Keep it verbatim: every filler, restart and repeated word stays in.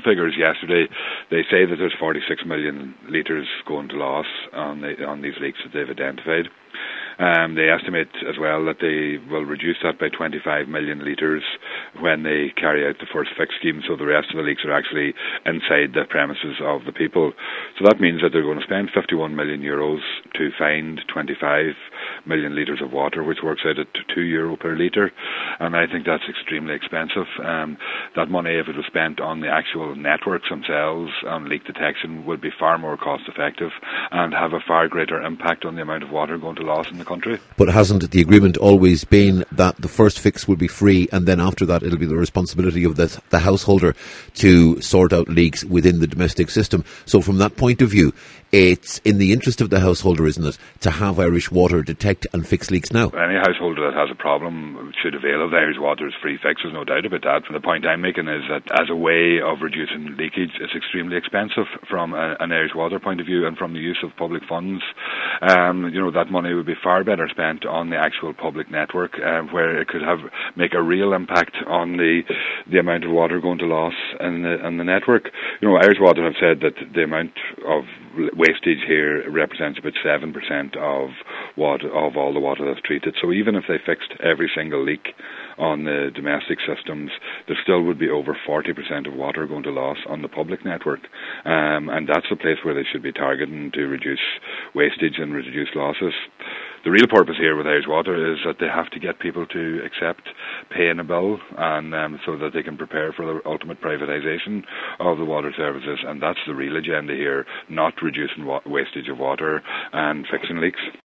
own figures yesterday, they say that there's forty-six million litres going to loss on the, on these leaks that they've identified. Um, they estimate as well that they will reduce that by twenty-five million litres when they carry out the first fix scheme, so the rest of the leaks are actually inside the premises of the people. So that means that they're going to spend fifty-one million euros to find twenty-five million litres of water, which works out at two euro per litre, and I think that's extremely expensive. Um, that money, if it was spent on the actual networks themselves, on leak detection, would be far more cost effective and have a far greater impact on the amount of water going to loss in the country. But hasn't the agreement always been that the first fix will be free, and then after that it'll be the responsibility of the, the householder to sort out leaks within the domestic system? So from that point of view, it's in the interest of the householder, isn't it, to have Irish Water detect and fix leaks now? Any householder that has a problem should avail of Irish Water's free fix, there's no doubt about that. The point I'm making is that as a way of reducing leakage, it's extremely expensive from a, an Irish Water point of view, and from the use of public funds. Um, you know, that money would be far better spent on the actual public network, uh, where it could have make a real impact on the the amount of water going to loss in the, in the network. You know, Irish Water have said that the amount of wastage here represents about seven percent of water, of all the water that's treated. So even if they fixed every single leak on the domestic systems, there still would be over forty percent of water going to loss on the public network. Um, and that's the place where they should be targeting to reduce wastage and reduce losses. The real purpose here with Irish Water is that they have to get people to accept paying a bill, and um, so that they can prepare for the ultimate privatisation of the water services, and that's the real agenda here, not reducing wa- wastage of water and fixing leaks.